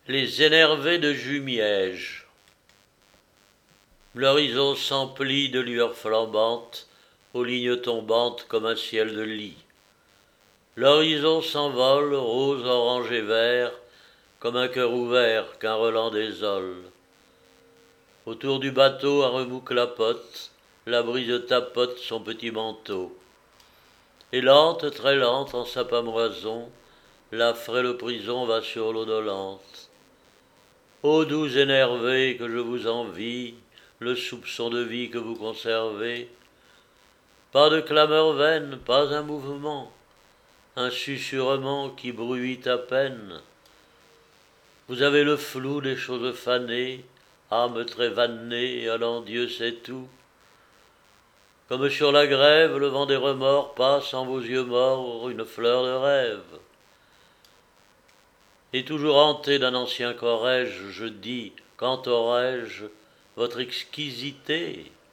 Les énervés de Jumièges. L'horizon s'emplit de lueurs flambantes, aux lignes tombantes comme un ciel de lit. L'horizon s'envole, rose, orange et vert, comme un cœur ouvert qu'un relent désole. Autour du bateau, un remous clapote, la brise tapote son petit manteau. Et lente, très lente, en sa pâmoison, la frêle prison va sur l'eau dolente. Ô doux énervés que je vous envie, le soupçon de vie que vous conservez, pas de clameur vaine, pas un mouvement, un susurrement qui bruit à peine. Vous avez le flou des choses fanées, âme très vannée, allant Dieu sait où. Comme sur la grève, le vent des remords passe en vos yeux morts une fleur de rêve. Et toujours hanté d'un ancien corrège, je dis, quand aurais-je votre exquisité,